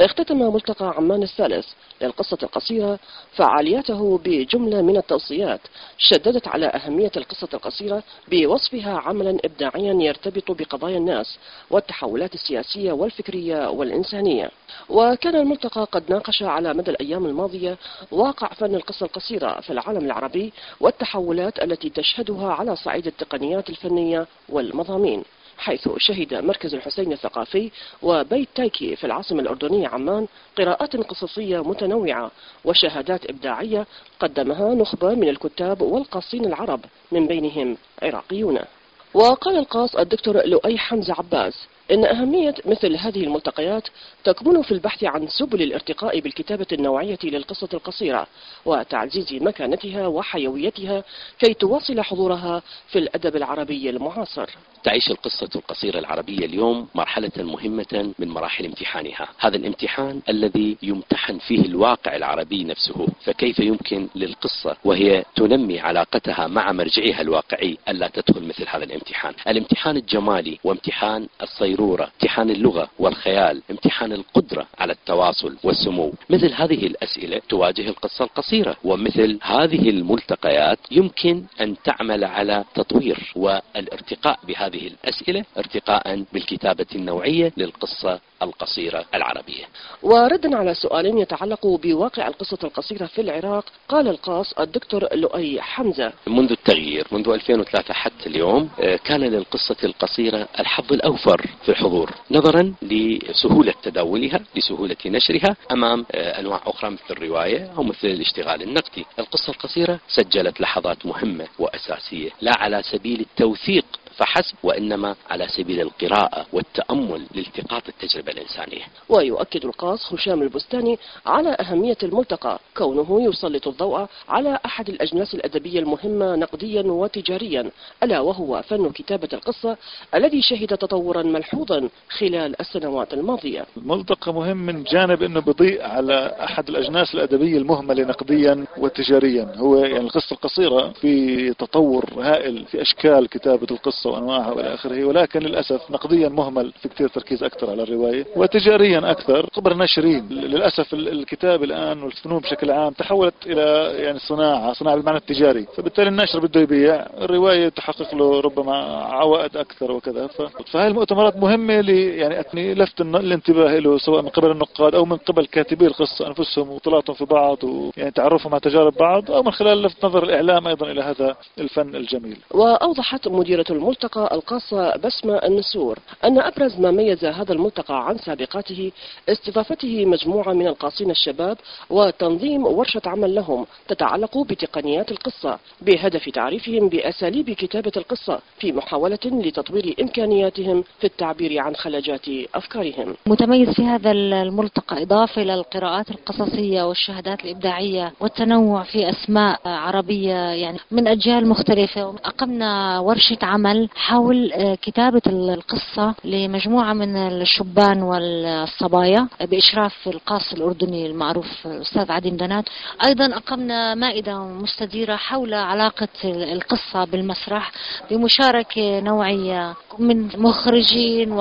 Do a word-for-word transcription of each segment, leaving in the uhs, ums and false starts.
اختتم ملتقى عمان الثالث للقصة القصيرة فعالياته بجملة من التوصيات شددت على أهمية القصة القصيرة بوصفها عملا إبداعيا يرتبط بقضايا الناس والتحولات السياسية والفكرية والإنسانية. وكان الملتقى قد ناقش على مدى الأيام الماضية واقع فن القصة القصيرة في العالم العربي والتحولات التي تشهدها على صعيد التقنيات الفنية والمضامين، حيث شهد مركز الحسين الثقافي وبيت تايكي في العاصمة الأردنية عمان قراءات قصصية متنوعة وشهادات إبداعية قدمها نخبة من الكتاب والقاصين العرب من بينهم عراقيون. وقال القاص الدكتور لؤي حمزة عباس إن أهمية مثل هذه الملتقيات تكمن في البحث عن سبل الارتقاء بالكتابة النوعية للقصة القصيرة وتعزيز مكانتها وحيويتها كي تواصل حضورها في الأدب العربي المعاصر. تعيش القصة القصيرة العربية اليوم مرحلة مهمة من مراحل امتحانها، هذا الامتحان الذي يمتحن فيه الواقع العربي نفسه، فكيف يمكن للقصة وهي تنمي علاقتها مع مرجعها الواقعي ألا تدخل مثل هذا الامتحان؟ الامتحان الجمالي وامتحان الصيرورة، امتحان اللغة والخيال، امتحان القدرة على التواصل والسمو. مثل هذه الأسئلة تواجه القصة القصيرة، ومثل هذه الملتقيات يمكن أن تعمل على تطوير والارتقاء بهذه هذه الأسئلة ارتقاء بالكتابة النوعية للقصة القصيرة العربية. وردا على سؤال يتعلق بواقع القصة القصيرة في العراق قال القاص الدكتور لؤي حمزة: منذ التغيير منذ ألفين وثلاثة حتى اليوم كان للقصة القصيرة الحظ الأوفر في الحضور نظرا لسهولة تداولها لسهولة نشرها أمام أنواع أخرى مثل الرواية أو مثل الاشتغال النقدي. القصة القصيرة سجلت لحظات مهمة وأساسية لا على سبيل التوثيق فحسب وإنما على سبيل القراءة والتأمل لالتقاط التجربة الإنسانية. ويؤكد القاص هشام البستاني على أهمية الملتقى كونه يسلط الضوء على أحد الأجناس الأدبية المهمة نقديا وتجاريا ألا وهو فن كتابة القصة الذي شهد تطورا ملحوظا خلال السنوات الماضية. الملتقى مهم من جانب أنه بيضيء على أحد الأجناس الأدبية المهملة نقديا وتجاريا، هو يعني القصة القصيرة في تطور هائل في أشكال كتابة القصة وأنواعها والى آخره، ولكن للأسف نقديا مهمل في كثير تركيز أكثر على الرواية، وتجاريا أكثر قبر ناشرين. للأسف الكتاب الآن والفنون بشكل عام تحولت إلى يعني صناعة صناعة بالمعنى التجاري، فبالتالي الناشر بده يبيع، الرواية تحقق له ربما عوائد أكثر وكذا. فهذه المؤتمرات مهمة لي يعني لفت الانتباه له سواء من قبل النقاد أو من قبل كاتبي القصة أنفسهم وطلعتهم في بعض ويعني تعرفهم على تجارب بعض، أو من خلال لفت نظر الإعلام أيضا إلى هذا الفن الجميل. وأوضحت مديرة الملتقى القاصة بسمة النسور أن أبرز ما ميز هذا الملتقى عن سابقاته استضافته مجموعة من القاصين الشباب وتنظيم ورشة عمل لهم تتعلق بتقنيات القصة بهدف تعريفهم بأساليب كتابة القصة في محاولة لتطوير إمكانياتهم في التعبير عن خلاجات أفكارهم. متميز في هذا الملتقى إضافة إلى القراءات القصصية والشهادات الإبداعية والتنوع في أسماء عربية يعني من أجيال مختلفة. أقمنا ورشة عمل حول كتابة القصة لمجموعة من الشبان والصبايا بإشراف القاص الأردني المعروف الأستاذ عدي مدنات. أيضا أقمنا مائدة مستديرة حول علاقة القصة بالمسرح بمشاركة نوعية من مخرجين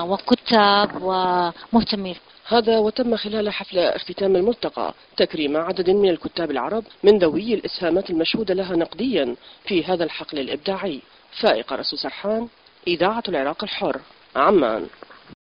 وكتاب ومهتمين. هذا وتم خلال حفل اختتام الملتقى تكريم عدد من الكتاب العرب من ذوي الإسهامات المشهودة لها نقديا في هذا الحقل الإبداعي. فائقة رسول سرحان، إذاعة العراق الحر، عمان.